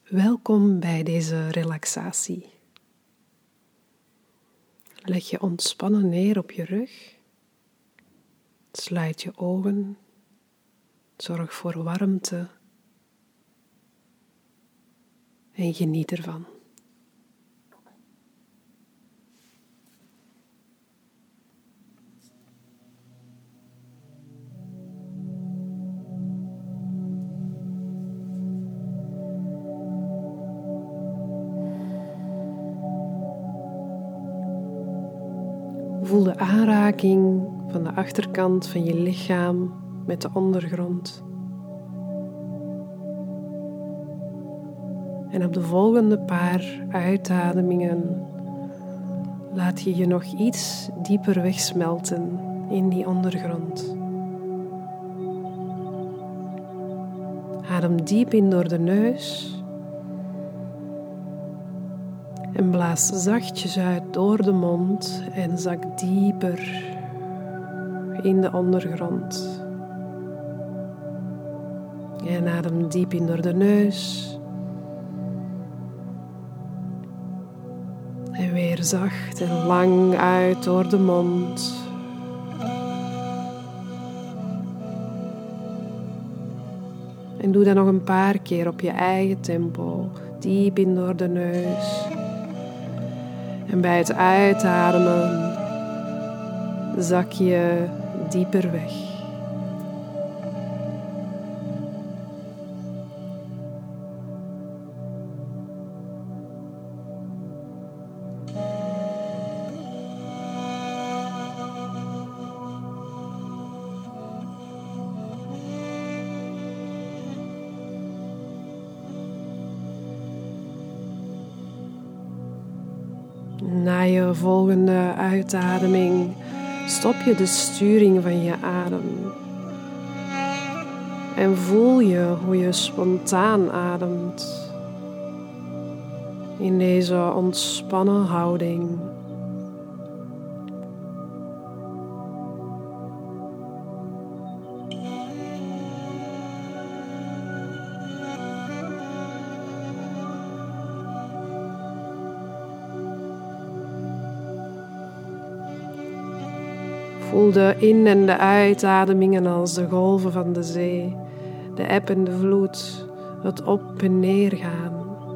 Welkom bij deze relaxatie. Leg je ontspannen neer op je rug. Sluit je ogen. Zorg voor warmte. En geniet ervan. Voel de aanraking van de achterkant van je lichaam met de ondergrond. En op de volgende paar uitademingen laat je je nog iets dieper wegsmelten in die ondergrond. Adem diep in door de neus. En blaas zachtjes uit door de mond en zak dieper in de ondergrond. En adem diep in door de neus. En weer zacht en lang uit door de mond. En doe dat nog een paar keer op je eigen tempo. Diep in door de neus. En bij het uitademen zak je dieper weg. Na je volgende uitademing stop je de sturing van je adem. En voel je hoe je spontaan ademt in deze ontspannen houding. Voel de in- en de uitademingen als de golven van de zee, de eb en de vloed, het op en neer gaan.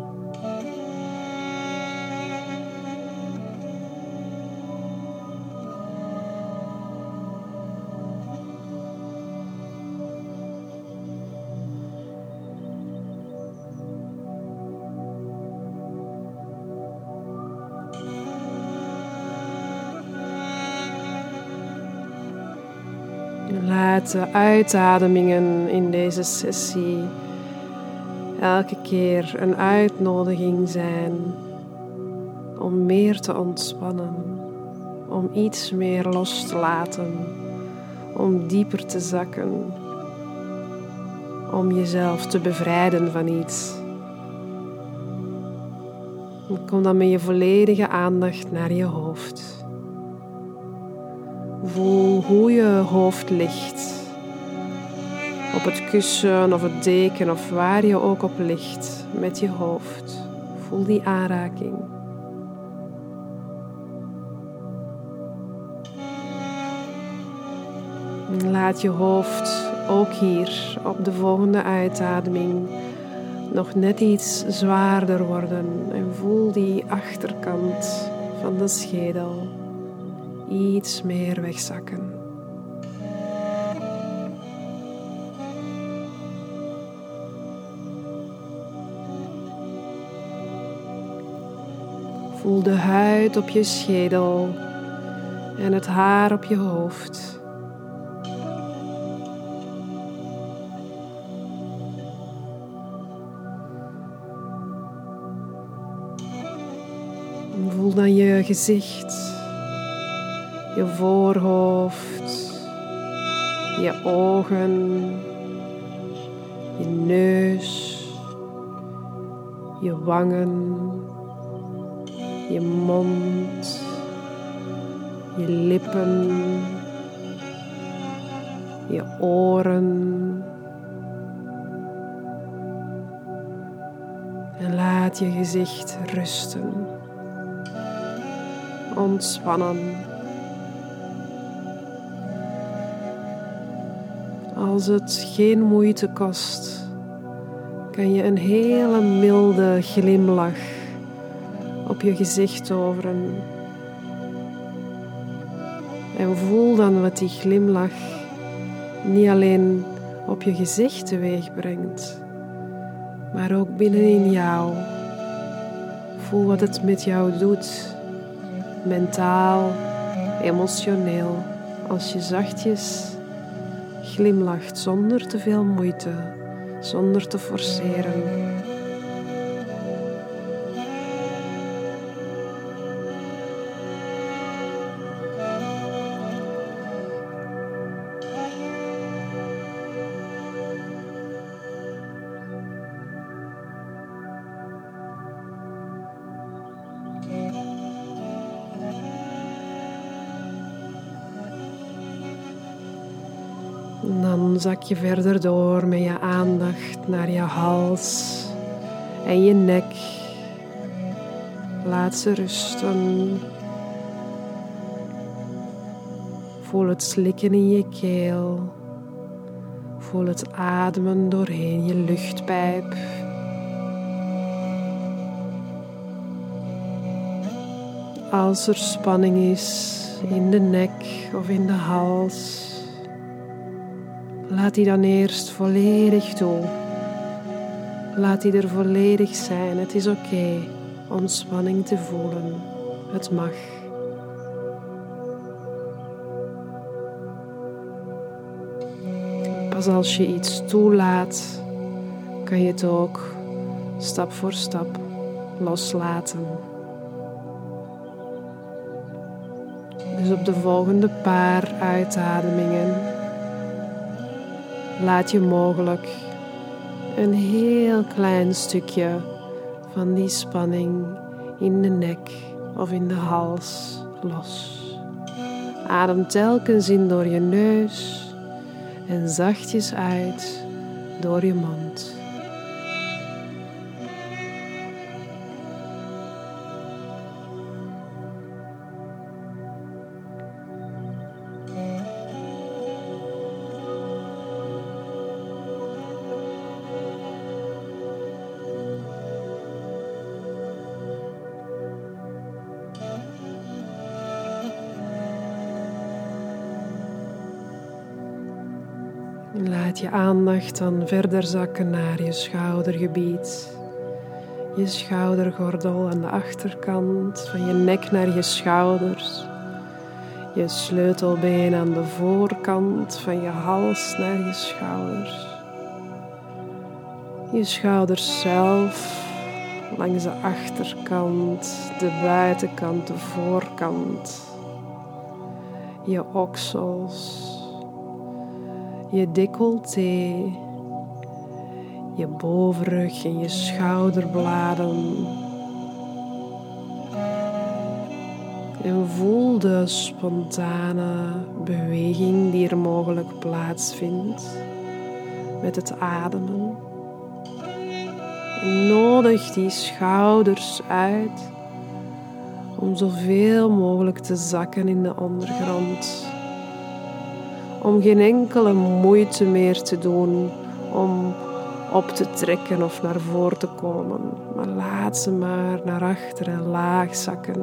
Laat de uitademingen in deze sessie elke keer een uitnodiging zijn om meer te ontspannen, om iets meer los te laten, om dieper te zakken, om jezelf te bevrijden van iets. En kom dan met je volledige aandacht naar je hoofd. Voel hoe je hoofd ligt. Op het kussen of het deken of waar je ook op ligt met je hoofd. Voel die aanraking. En laat je hoofd ook hier op de volgende uitademing nog net iets zwaarder worden. En voel die achterkant van de schedel iets meer wegzakken. Voel de huid op je schedel en het haar op je hoofd. Voel dan je gezicht, je voorhoofd, je ogen, je neus, je wangen, je mond, je lippen, je oren. En laat je gezicht rusten. Ontspannen. Als het geen moeite kost, kan je een hele milde glimlach op je gezicht toveren. En voel dan wat die glimlach niet alleen op je gezicht teweeg brengt, maar ook binnenin jou. Voel wat het met jou doet, mentaal, emotioneel, als je zachtjes glimlacht zonder te veel moeite, zonder te forceren. En dan zak je verder door met je aandacht naar je hals en je nek. Laat ze rusten. Voel het slikken in je keel. Voel het ademen doorheen je luchtpijp. Als er spanning is in de nek of in de hals, laat die dan eerst volledig toe. Laat die er volledig zijn. Het is oké om spanning te voelen. Het mag. Pas als je iets toelaat, kan je het ook stap voor stap loslaten. Dus op de volgende paar uitademingen laat je mogelijk een heel klein stukje van die spanning in de nek of in de hals los. Adem telkens in door je neus en zachtjes uit door je mond. Laat je aandacht dan verder zakken naar je schoudergebied. Je schoudergordel aan de achterkant, van je nek naar je schouders. Je sleutelbeen aan de voorkant, van je hals naar je schouders. Je schouders zelf, langs de achterkant, de buitenkant, de voorkant. Je oksels. Je decolleté, je bovenrug en je schouderbladen. En voel de spontane beweging die er mogelijk plaatsvindt met het ademen. En nodig die schouders uit om zoveel mogelijk te zakken in de ondergrond. Om geen enkele moeite meer te doen om op te trekken of naar voren te komen. Maar laat ze maar naar achter en laag zakken.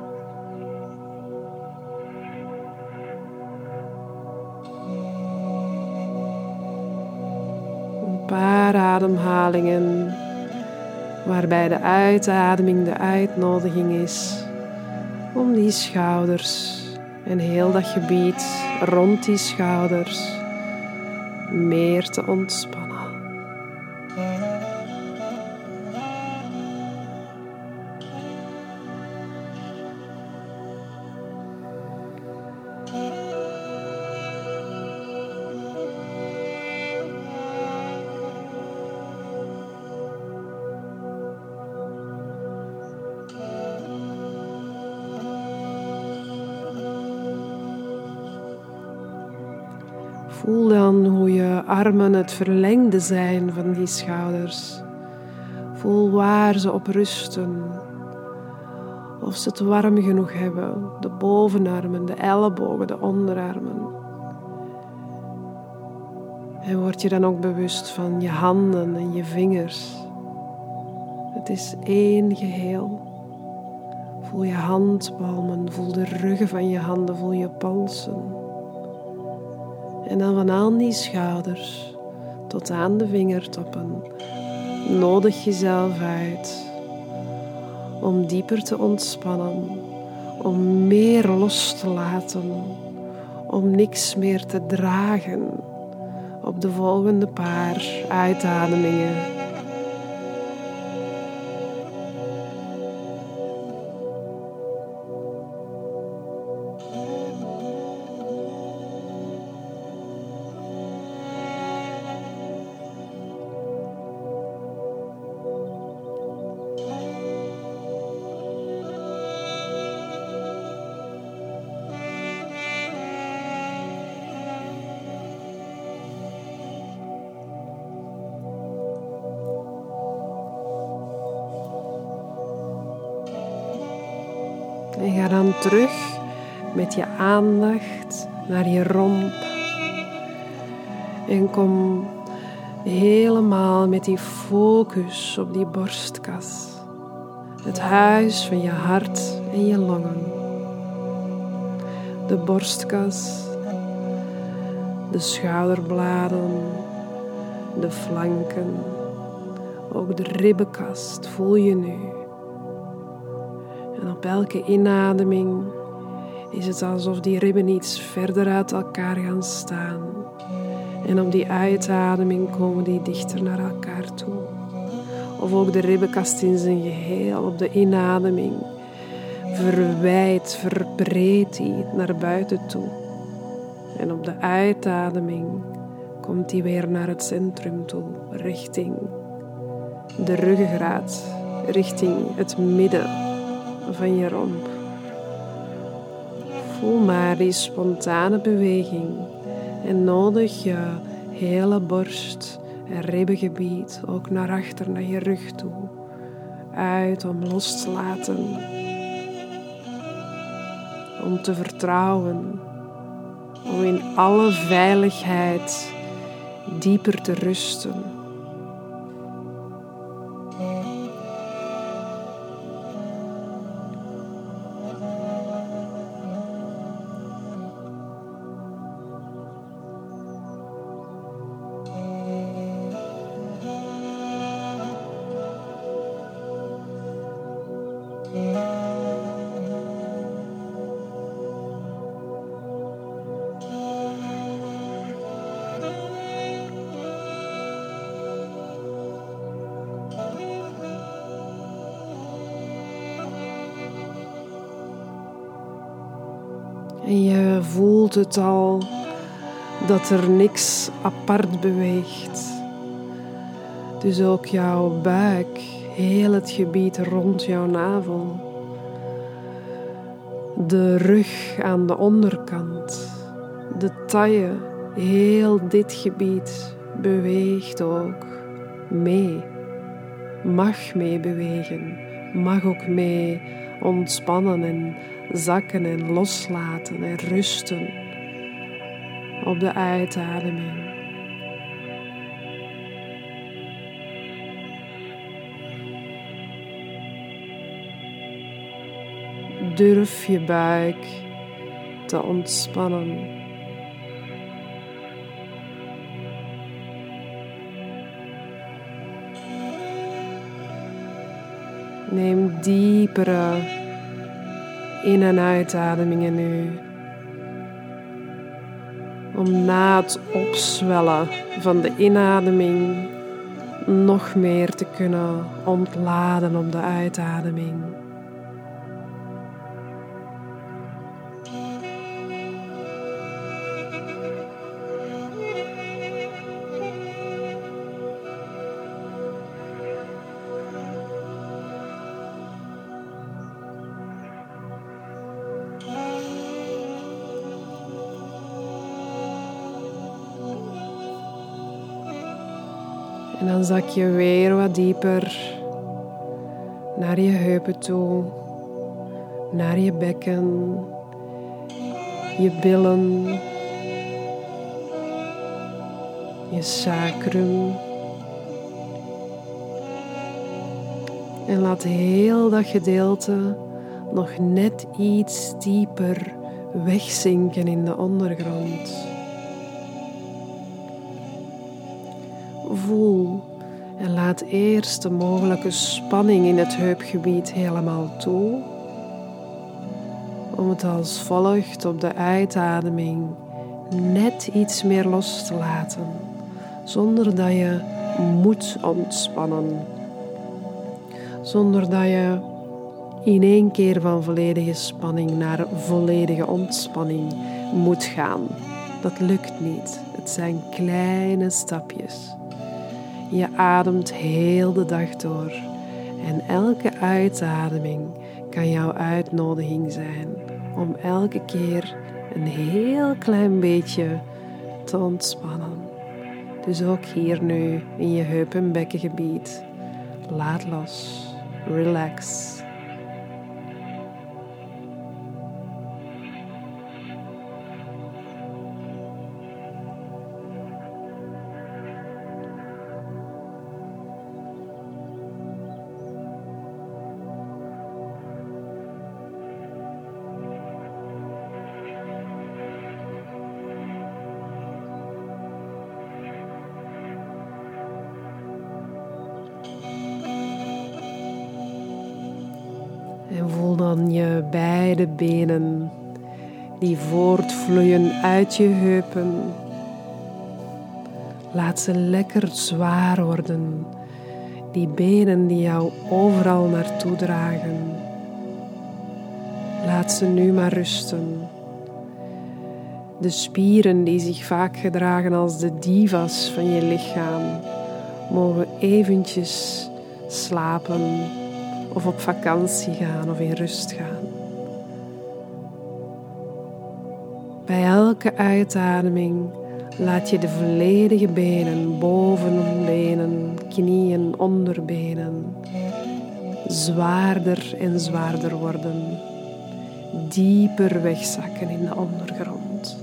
Een paar ademhalingen waarbij de uitademing de uitnodiging is om die schouders en heel dat gebied rond die schouders meer te ontspannen. Voel dan hoe je armen het verlengde zijn van die schouders. Voel waar ze op rusten. Of ze het warm genoeg hebben. De bovenarmen, de ellebogen, de onderarmen. En word je dan ook bewust van je handen en je vingers. Het is één geheel. Voel je handpalmen, voel de ruggen van je handen, voel je polsen. En dan van aan die schouders tot aan de vingertoppen nodig jezelf uit om dieper te ontspannen, om meer los te laten, om niks meer te dragen op de volgende paar uitademingen. En ga dan terug met je aandacht naar je romp. En kom helemaal met die focus op die borstkas. Het huis van je hart en je longen. De borstkas, de schouderbladen, de flanken, ook de ribbenkast voel je nu. En op elke inademing is het alsof die ribben iets verder uit elkaar gaan staan. En op die uitademing komen die dichter naar elkaar toe. Of ook de ribbenkast in zijn geheel. Op de inademing verwijdt, verbreedt die naar buiten toe. En op de uitademing komt die weer naar het centrum toe. Richting de ruggengraat. Richting het midden van je romp. Voel maar die spontane beweging en nodig je hele borst en ribbengebied ook naar achter, naar je rug toe, uit om los te laten, om te vertrouwen, om in alle veiligheid dieper te rusten. En je voelt het al, dat er niks apart beweegt. Dus ook jouw buik, heel het gebied rond jouw navel. De rug aan de onderkant, de taille, heel dit gebied beweegt ook mee. Mag mee bewegen, mag ook mee ontspannen en zakken en loslaten en rusten op de uitademing. Durf je buik te ontspannen. Neem diepere in- en uitademingen nu. Om na het opzwellen van de inademing nog meer te kunnen ontladen op de uitademing. En dan zak je weer wat dieper naar je heupen toe, naar je bekken, je billen, je sacrum. En laat heel dat gedeelte nog net iets dieper wegzinken in de ondergrond. Voel en laat eerst de mogelijke spanning in het heupgebied helemaal toe. Om het als volgt op de uitademing net iets meer los te laten, zonder dat je moet ontspannen. Zonder dat je in één keer van volledige spanning naar volledige ontspanning moet gaan. Dat lukt niet. Het zijn kleine stapjes. Je ademt heel de dag door. En elke uitademing kan jouw uitnodiging zijn om elke keer een heel klein beetje te ontspannen. Dus ook hier nu in je heup- en bekkengebied. Laat los. Relax. En voel dan je beide benen die voortvloeien uit je heupen. Laat ze lekker zwaar worden. Die benen die jou overal naartoe dragen. Laat ze nu maar rusten. De spieren die zich vaak gedragen als de divas van je lichaam, mogen eventjes slapen of op vakantie gaan of in rust gaan. Bij elke uitademing laat je de volledige benen, bovenbenen, knieën, onderbenen, zwaarder en zwaarder worden. Dieper wegzakken in de ondergrond.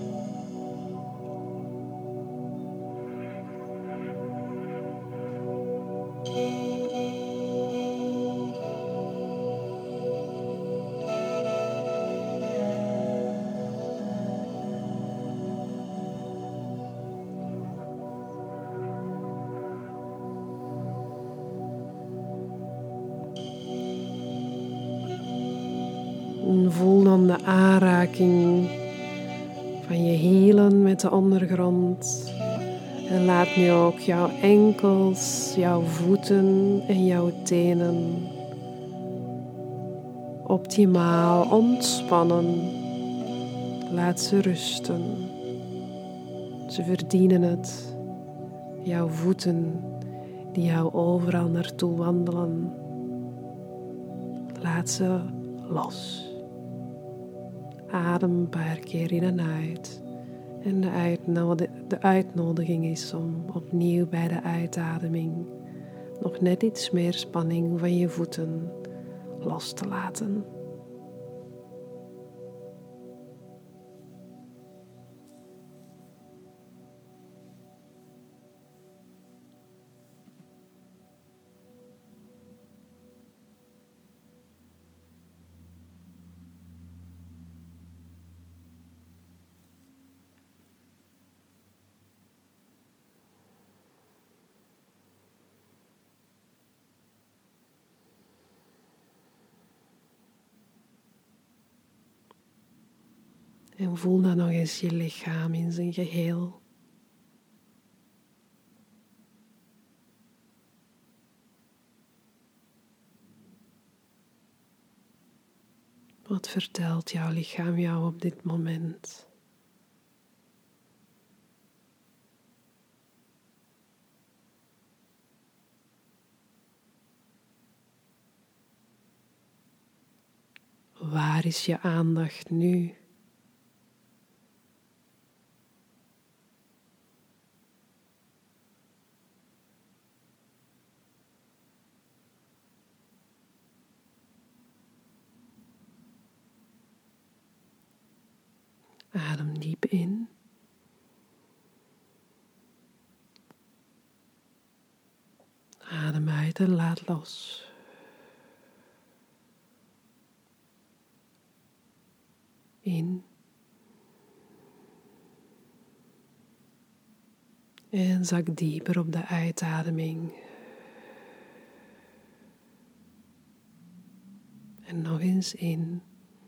En voel dan de aanraking van je hielen met de ondergrond. En laat nu ook jouw enkels, jouw voeten en jouw tenen optimaal ontspannen. Laat ze rusten. Ze verdienen het. Jouw voeten die jou overal naartoe wandelen. Laat ze los. Adem een paar keer in en uit. En de uitnodiging is om opnieuw bij de uitademing nog net iets meer spanning van je voeten los te laten. En voel dan nog eens je lichaam in zijn geheel. Wat vertelt jouw lichaam jou op dit moment? Waar is je aandacht nu? Adem diep in. Adem uit en laat los. In. En zak dieper op de uitademing. En nog eens in.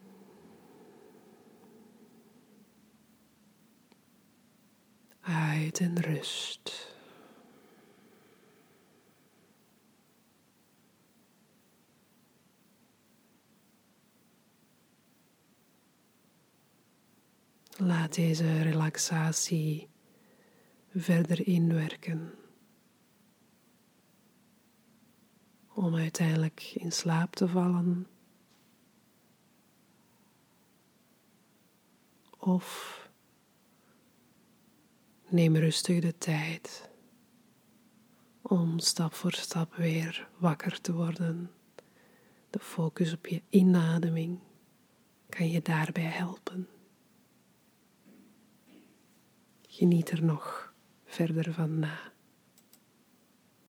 Uit en rust. Laat deze relaxatie verder inwerken. Om uiteindelijk in slaap te vallen. Of neem rustig de tijd om stap voor stap weer wakker te worden. De focus op je inademing kan je daarbij helpen. Geniet er nog verder van na.